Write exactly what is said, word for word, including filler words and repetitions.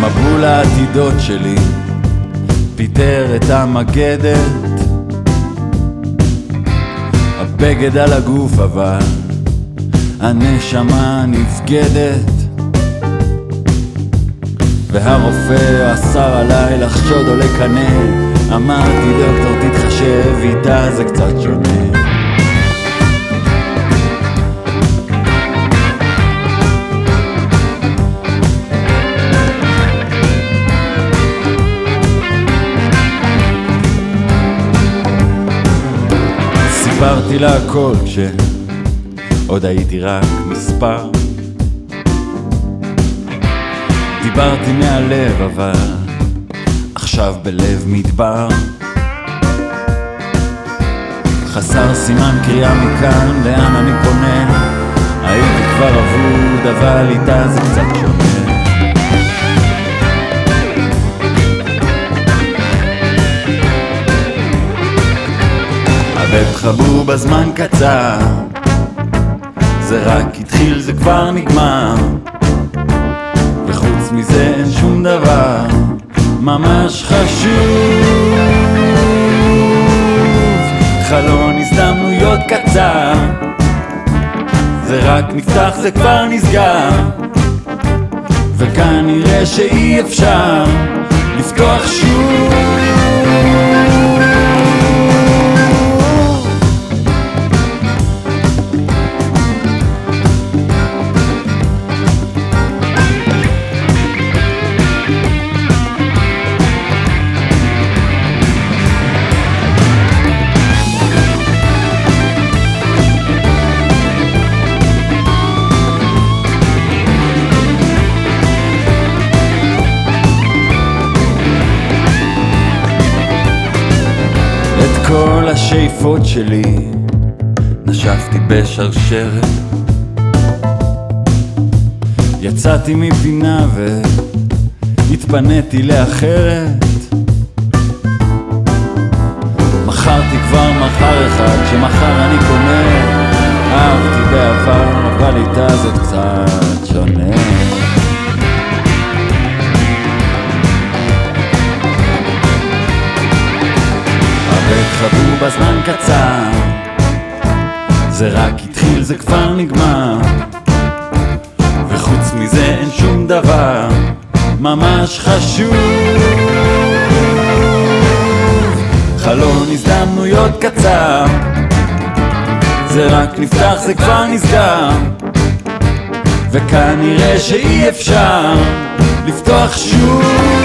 המבול העתידות שלי פיטר את המגדת, הבגד על הגוף אבל הנשמה נבגדת, והרופא אסר עליי לחשוד או לקנא. אמרתי דוקטור תתחשב, איתה זה קצת שונה. סיפרתי לה הכל כשעוד הייתי רק מספר, דיברתי מהלב אבל עכשיו בלב מדבר, חסר סימן קריאה מכאן לאן אני פונה. הייתי כבר אבוד אבל איתה זה קצת שונה. הבט חבור בזמן קצר, זה רק התחיל זה כבר נגמר, וחוץ מזה אין שום דבר ממש חשוב. חלון הזדמנויות קצר, זה רק נפתח זה כבר נסגר, וכנראה שאי אפשר לפתוח שוב. כל השאיפות שלי נשפתי בשרשרת, יצאתי מפינה והתפניתי לאחרת. מכרתי כבר מחר אחד שמחר אני קונה, אהבתי בעבר אבל איתה זה קצת שונה. חבור בזמן קצר, זה רק התחיל זה כבר נגמר, וחוץ מזה אין שום דבר ממש חשוב. חלון הזדמנויות קצר, זה רק נפתח זה כבר נסגר, וכנראה שאי אפשר לפתוח שוב.